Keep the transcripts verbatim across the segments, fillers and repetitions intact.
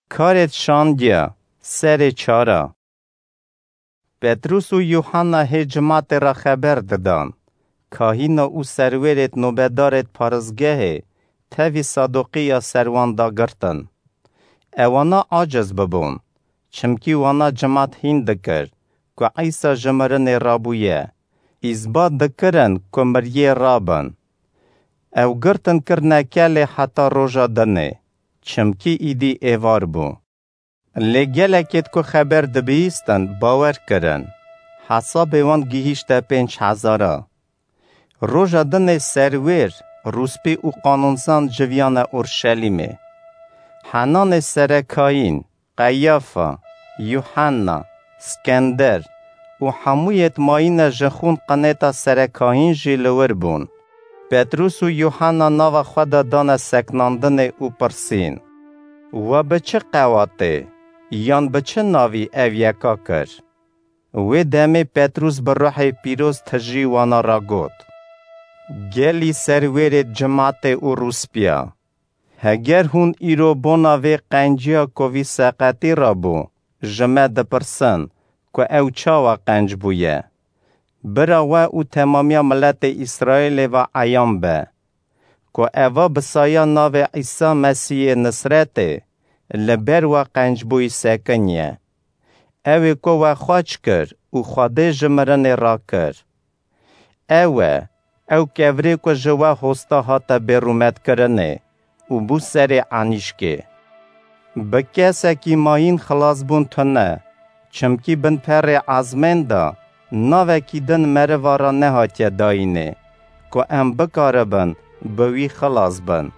کارت شاندیا سر چارا. پتروس و یوحنا هجمات را خبر دادن. کاهینا او سرورت نوبدارت پارزگه تاوی صادقی یا سروان دا گرتن. اوانا عاجز ببون. چمکی وانا جماعت هین دکر که عیسا جمرن رابویه. ازباد دکرن که مریه رابن. او گرتن کرنه کل حتا روژا دنه. چمکی ایدی ایوار بو. لگلکت که خبر دبیستن باور کرن. حساب وان گیهشت پنج هزاره. روژا دنه سرور روسپی و قانونسان جویان اورشلیمه. حنان سرکاین، قیافا، یوحنا، سکندر و حمویت ماین جخون قنیتا سرکاین جلور بون. پتروس و یوحنا ناو خود دان سکناندن او پرسین. و بچه قواته یان بچه ناوی اویکا کر. و دم پتروس بر روح پیروز تجری وانا را گود. گلی سرورت جماعت او روسپیا. هگر هون ایرو بونا و قنجیا کوی ساقتی را بو. جمع دپرسن که او چاوا قنج بویه. برا و او تمامیا ملت اسرائیل و عیام به. که اوه بسایا ناو عیسی مسیح نصرت لبر و قنج بوی سکنیه. اوه که و خواج کر و خواده جمرن را کر. اوه او کفری که جوا هستا هاتا برومت کرنه و بو سر عنیشکه. بکسه کی ماین خلاص بون تنه. چمکی بن پر عزمین دا ناوه کی دن مروارا نهاتیا داینه که ام بکاره بن بوی خلاص بن.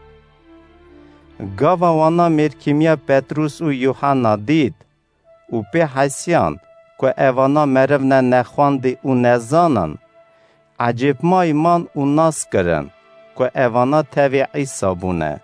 گاوا وانا مرکیمیا پتروس و یوحنا دید و پی حسیان که اوانا مرونه نخواندی و نزانن. عجب ما ایمان و ناس کرن که اوانا تاوی عیسا بونه.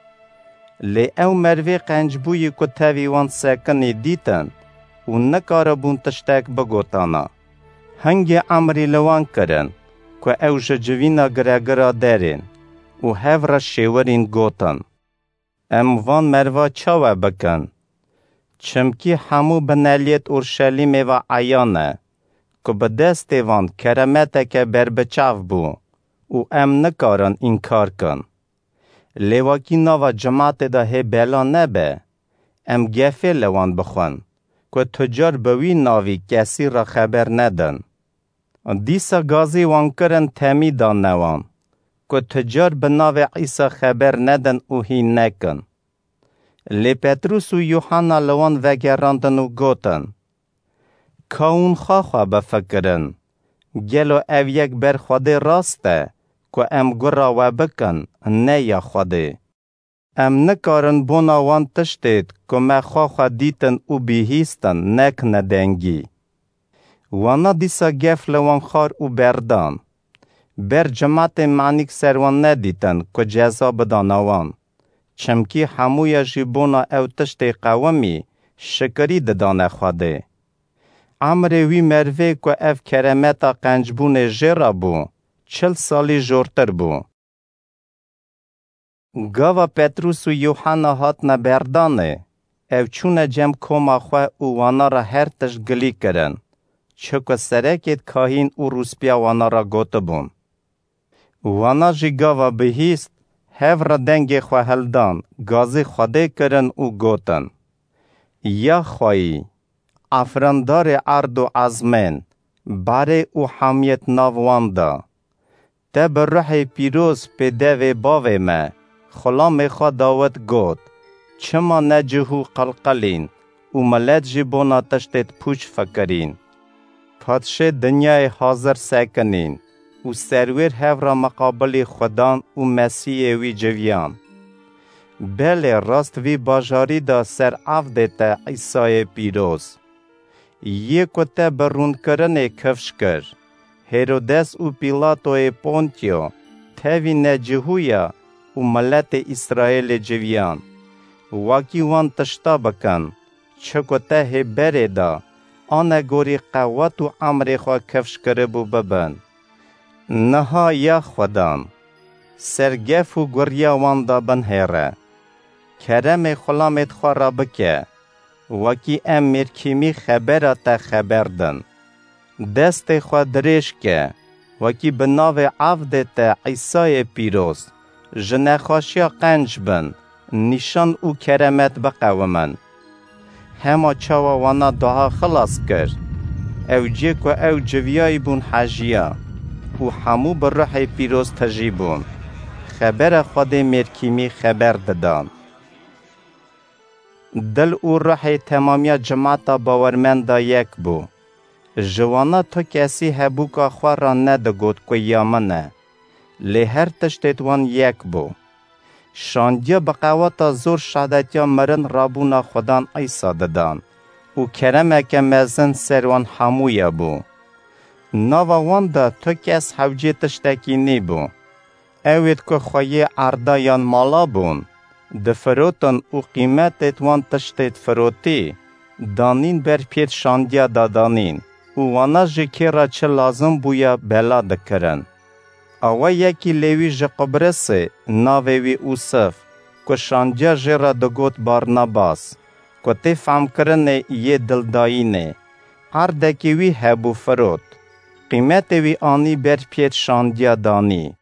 لی او مروی قنجبوی که تاوی وان سکنی دیتن و نکاره بون تشتک بگوتانا. هنگی عمری لوان کرن که او ججوینا گرگرا دارین و هف را شیورین گوتن. ام وان مروا چاوه بکن. چمکی همو بنالیت اورشلیم و عیانه که به دست وان کرمته که بربچاو بو و ام نکارن این کار کن. لیواکی ناوا جماعت ده هی بلا نبه ام گفه لوان بخون که تجار بوی ناوی کسی را خبر ندن. دیسا گازی وان کرن تمی دان نوان که تجار به ناو عیسی خبر ندن و هی نکن. لی پتروس و یوحنا لوان وگراندن و گوتن. کاون خواه بفکرن. گلو او یک بر خوده راسته که ام گرا و بکن نه یا خوده. ام نکارن بونا وان تشتید که ما خواه دیتن و بیهیستن نک ندنگی. وانا دیسا گفل وان خار و بردان. بر جماعت معنیک سروان ندیتن که جزا بدانوان. چمکی همویا جیبونا او تشتی قومی شکری ددانه خوده. عمر وی مروی که اف کرمتا قنجبون جرا بو، چل سالی جورتر بو. گاوا پتروس و یوحنا هات نبردانه، او چون جم کما خواه او وانا را هر تش گلی کرن، چکو سرکت کاهین او روسپیا وانا را گوته بون. وانا جی گاوا بهیست، هف را دنگ خواه هلدان، گازی خوده کرن او گوتن. یا خواهی، افرندار عرض و عزمین، باره او حمیت ناواندا. تا بر روح پیروز پیده و باوه ما، خلام خواه داوت گوت، چما نجهو قلقلین، و ملت جیبونا تشتت پوچ فکرین. پادشه دنیای حاضر سکنین، و سرور هف را مقابل خدان و مسیح وی جویان. بله راست وی باجاری دا سر افدت عیسی پیروز. یکو تا برون کرن کفش کر. هیرودس و پیلاتو پونتیو تاوی نجهویا و ملت اسرائیل جویان. واکی وان تشتا بکن. چکو تا هبره دا آنه گوری قوت و عمر خواه کفش کربو ببن. نها یا خودان. سرگف و گریا وان دا بن هیره. کرم خلامت خورا بکه وکی ام مرکیمی خبرات خبردن دست خود درش که وکی بناو عبدت عیسی پیروز جنخاشیا قنج بن نشان او کرمت بقومن هما چاوا وانا دعا خلاص کرد او جیک و او جویای بون حاجیا و همو بر روح پیروز تجیبون خبر خود مرکیمی خبر دادن دل او روح تمامی جماعت باورمند یک بو جوانا تو کسی هبو که خواه را ندگود که یامنه لی هر تشتت وان یک بو شاندیا بقوات زور شهدتیا مرن رابونا خودان ایسا دادن و کرمه که مزن سروان همویا بو ناوا وان دا تو کس حوجی تشتکی نی بو اوید که خواهی عردایان مالا بون دفروتن و قیمتت وان تشتت فروتی دانین بر پید شاندیا دادانین و وانا جکی را چه لازم بویا بلا دکرن آوا یکی لیوی جه قبرسه ناویوی اوصف که شاندیا جه را دگوت بارناباس که تی فهم کرنه یه دلداینه عردکی وی هبو فروت قیمت وی آنی بر پید شاندیا دانی